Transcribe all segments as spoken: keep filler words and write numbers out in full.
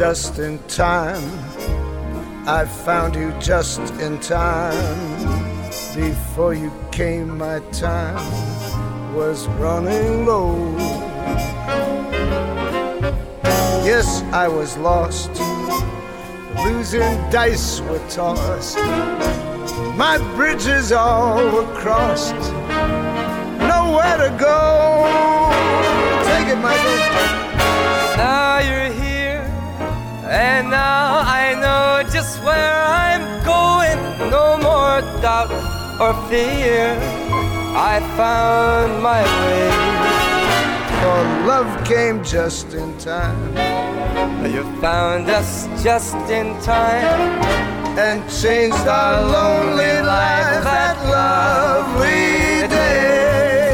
just in time. I found you just in time. Before you came, my time was running low. Yes, I was lost. Losing dice were tossed. My bridges all were crossed. Nowhere to go. Take it, Michael. Now you're here, and now I know just where I'm going. No more doubt or fear. I found my way. For love came just in time. You found us just in time and changed our lonely life that lovely day.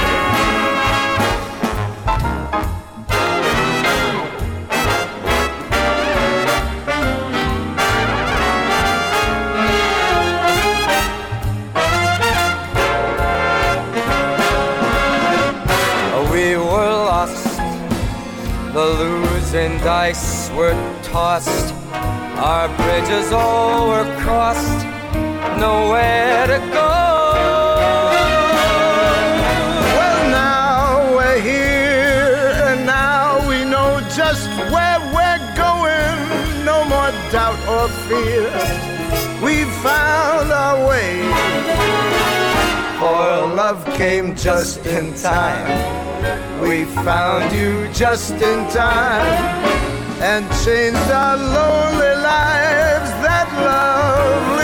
We were lost, the losing dice were tossed. Our bridges all were crossed, nowhere to go. Well, now we're here, and now we know just where we're going. No more doubt or fear. We found our way. For love came just in time. We found you just in time and changed our lonely lives that lovely